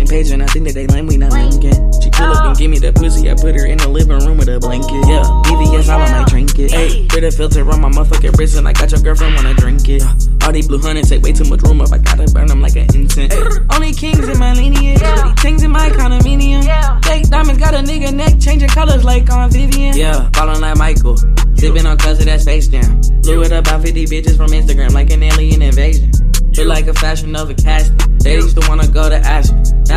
page and I think that they lame, we not linking. She pull up and give me that pussy, I put her in the living room with a blanket. Yeah, VVS all on my trinket. Ayy, put a filter on my motherfucking wrist and I got your girlfriend wanna drink it. All these blue hunters take way too much room up, I gotta burn them like an incense. Ay, only kings in my lineage, things in my condominium. Fake diamonds got a nigga neck changing colors like on Vivian. Yeah, falling like Michael, sipping on cuz of that Space Jam. Blew it about 50 bitches from Instagram like an alien invasion. Feel like a Fashion Nova casting. They used to wanna go to Aspen.